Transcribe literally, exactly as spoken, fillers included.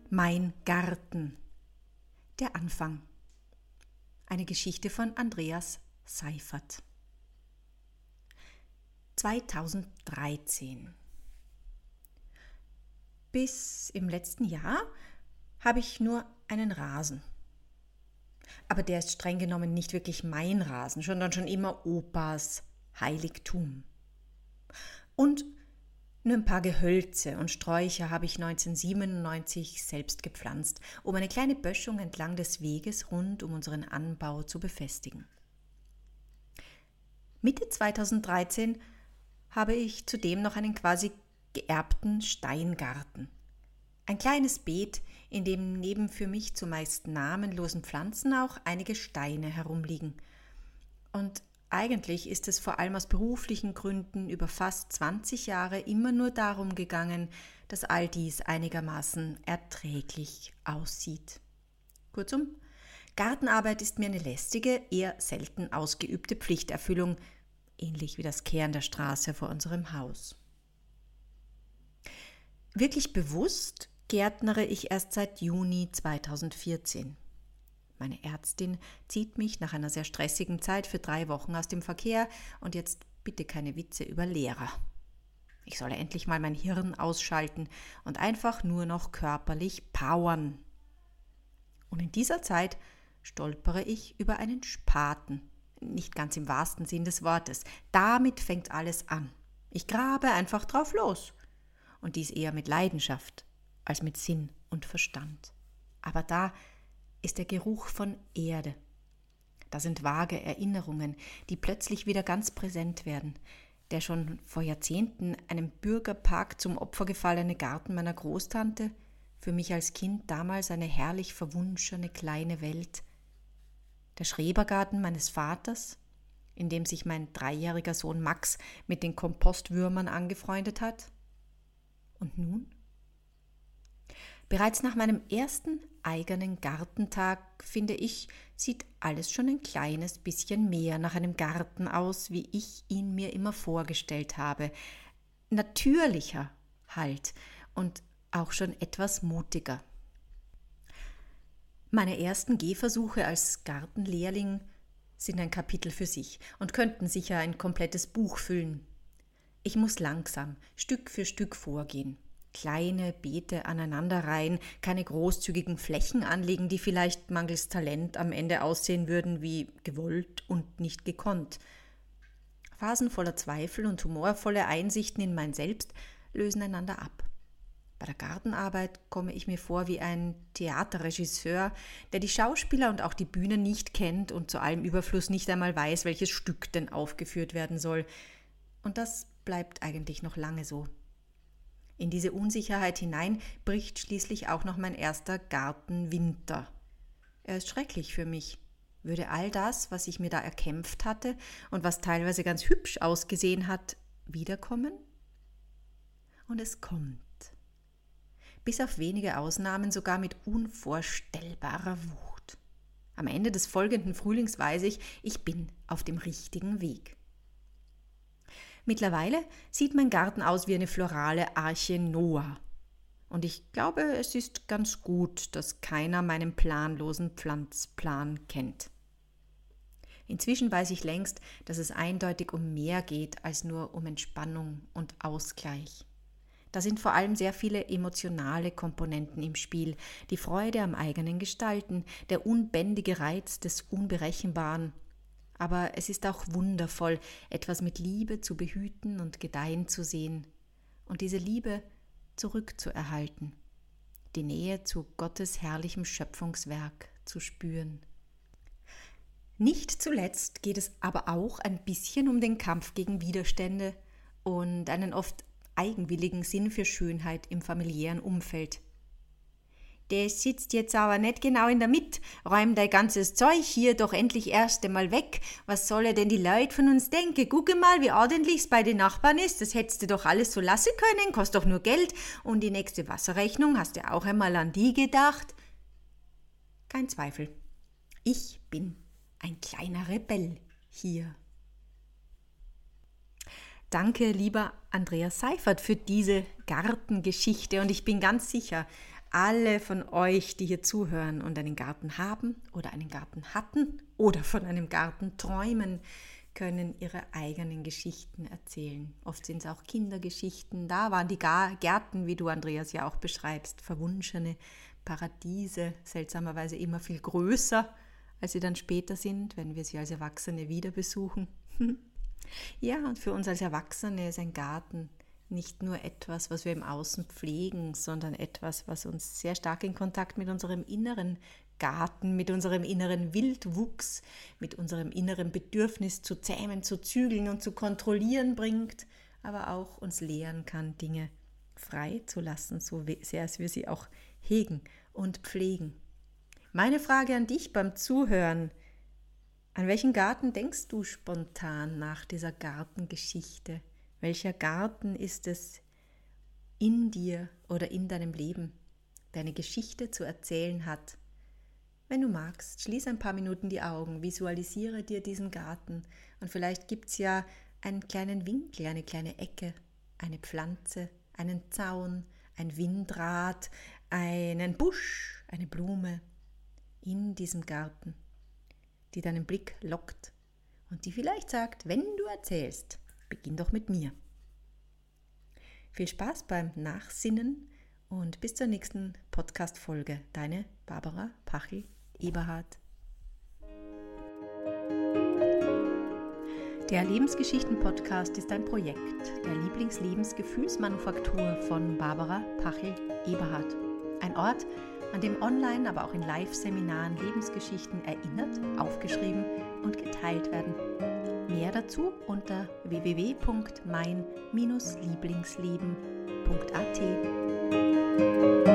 Mein Garten. Der Anfang. Eine Geschichte von Andreas Seifert. zweitausenddreizehn. Bis im letzten Jahr habe ich nur einen Rasen. Aber der ist streng genommen nicht wirklich mein Rasen, sondern schon immer Opas Heiligtum. Und nur ein paar Gehölze und Sträucher habe ich neunzehnhundertsiebenundneunzig selbst gepflanzt, um eine kleine Böschung entlang des Weges rund um unseren Anbau zu befestigen. Mitte zweitausenddreizehn habe ich zudem noch einen quasi geerbten Steingarten. Ein kleines Beet, in dem neben für mich zumeist namenlosen Pflanzen auch einige Steine herumliegen. Und eigentlich ist es vor allem aus beruflichen Gründen über fast zwanzig Jahre immer nur darum gegangen, dass all dies einigermaßen erträglich aussieht. Kurzum, Gartenarbeit ist mir eine lästige, eher selten ausgeübte Pflichterfüllung, ähnlich wie das Kehren der Straße vor unserem Haus. Wirklich bewusst gärtnere ich erst seit Juni zweitausendvierzehn. Meine Ärztin zieht mich nach einer sehr stressigen Zeit für drei Wochen aus dem Verkehr und jetzt bitte keine Witze über Lehrer. Ich solle endlich mal mein Hirn ausschalten und einfach nur noch körperlich powern. Und in dieser Zeit stolpere ich über einen Spaten. Nicht ganz im wahrsten Sinn des Wortes. Damit fängt alles an. Ich grabe einfach drauf los. Und dies eher mit Leidenschaft als mit Sinn und Verstand. Aber da ist der Geruch von Erde. Da sind vage Erinnerungen, die plötzlich wieder ganz präsent werden. Der schon vor Jahrzehnten einem Bürgerpark zum Opfer gefallene Garten meiner Großtante, für mich als Kind damals eine herrlich verwunschene kleine Welt. Der Schrebergarten meines Vaters, in dem sich mein dreijähriger Sohn Max mit den Kompostwürmern angefreundet hat. Und nun? Bereits nach meinem ersten eigenen Gartentag, finde ich, sieht alles schon ein kleines bisschen mehr nach einem Garten aus, wie ich ihn mir immer vorgestellt habe. Natürlicher halt und auch schon etwas mutiger. Meine ersten Gehversuche als Gartenlehrling sind ein Kapitel für sich und könnten sicher ein komplettes Buch füllen. Ich muss langsam, Stück für Stück vorgehen. Kleine Beete aneinanderreihen, keine großzügigen Flächen anlegen, die vielleicht mangels Talent am Ende aussehen würden wie gewollt und nicht gekonnt. Phasen voller Zweifel und humorvolle Einsichten in mein Selbst lösen einander ab. Bei der Gartenarbeit komme ich mir vor wie ein Theaterregisseur, der die Schauspieler und auch die Bühne nicht kennt und zu allem Überfluss nicht einmal weiß, welches Stück denn aufgeführt werden soll. Und das bleibt eigentlich noch lange so. In diese Unsicherheit hinein bricht schließlich auch noch mein erster Gartenwinter. Er ist schrecklich für mich. Würde all das, was ich mir da erkämpft hatte und was teilweise ganz hübsch ausgesehen hat, wiederkommen? Und es kommt. Bis auf wenige Ausnahmen sogar mit unvorstellbarer Wucht. Am Ende des folgenden Frühlings weiß ich, ich bin auf dem richtigen Weg. Mittlerweile sieht mein Garten aus wie eine florale Arche Noah. Und ich glaube, es ist ganz gut, dass keiner meinen planlosen Pflanzplan kennt. Inzwischen weiß ich längst, dass es eindeutig um mehr geht als nur um Entspannung und Ausgleich. Da sind vor allem sehr viele emotionale Komponenten im Spiel, die Freude am eigenen Gestalten, der unbändige Reiz des Unberechenbaren. Aber es ist auch wundervoll, etwas mit Liebe zu behüten und gedeihen zu sehen und diese Liebe zurückzuerhalten, die Nähe zu Gottes herrlichem Schöpfungswerk zu spüren. Nicht zuletzt geht es aber auch ein bisschen um den Kampf gegen Widerstände und einen oft eigenwilligen Sinn für Schönheit im familiären Umfeld. Der sitzt jetzt aber nicht genau in der Mitte. Räum dein ganzes Zeug hier doch endlich erst einmal weg. Was soll denn die Leute von uns denken? Gucke mal, wie ordentlich's bei den Nachbarn ist. Das hättest du doch alles so lassen können, kostet doch nur Geld. Und die nächste Wasserrechnung, hast du auch einmal an die gedacht? Kein Zweifel. Ich bin ein kleiner Rebell hier. Danke, lieber Andreas Seifert, für diese Gartengeschichte. Und ich bin ganz sicher, alle von euch, die hier zuhören und einen Garten haben oder einen Garten hatten oder von einem Garten träumen, können ihre eigenen Geschichten erzählen. Oft sind es auch Kindergeschichten. Da waren die Gärten, wie du, Andreas, ja auch beschreibst, verwunschene Paradiese, seltsamerweise immer viel größer, als sie dann später sind, wenn wir sie als Erwachsene wieder besuchen. Ja, und für uns als Erwachsene ist ein Garten nicht nur etwas, was wir im Außen pflegen, sondern etwas, was uns sehr stark in Kontakt mit unserem inneren Garten, mit unserem inneren Wildwuchs, mit unserem inneren Bedürfnis zu zähmen, zu zügeln und zu kontrollieren bringt, aber auch uns lehren kann, Dinge frei zu lassen, so sehr als wir sie auch hegen und pflegen. Meine Frage an dich beim Zuhören: An welchen Garten denkst du spontan nach dieser Gartengeschichte? Welcher Garten ist es in dir oder in deinem Leben, der eine Geschichte zu erzählen hat? Wenn du magst, schließ ein paar Minuten die Augen, visualisiere dir diesen Garten und vielleicht gibt es ja einen kleinen Winkel, eine kleine Ecke, eine Pflanze, einen Zaun, ein Windrad, einen Busch, eine Blume in diesem Garten, die deinen Blick lockt und die vielleicht sagt, wenn du erzählst, beginn doch mit mir. Viel Spaß beim Nachsinnen und bis zur nächsten Podcast-Folge. Deine Barbara Pachel-Eberhardt. Der Lebensgeschichten-Podcast ist ein Projekt der Lieblingslebensgefühlsmanufaktur von Barbara Pachel-Eberhardt. Ein Ort, an dem online, aber auch in Live-Seminaren Lebensgeschichten erinnert, aufgeschrieben und geteilt werden. Mehr dazu unter w w w punkt mein Lieblingsleben punkt a t.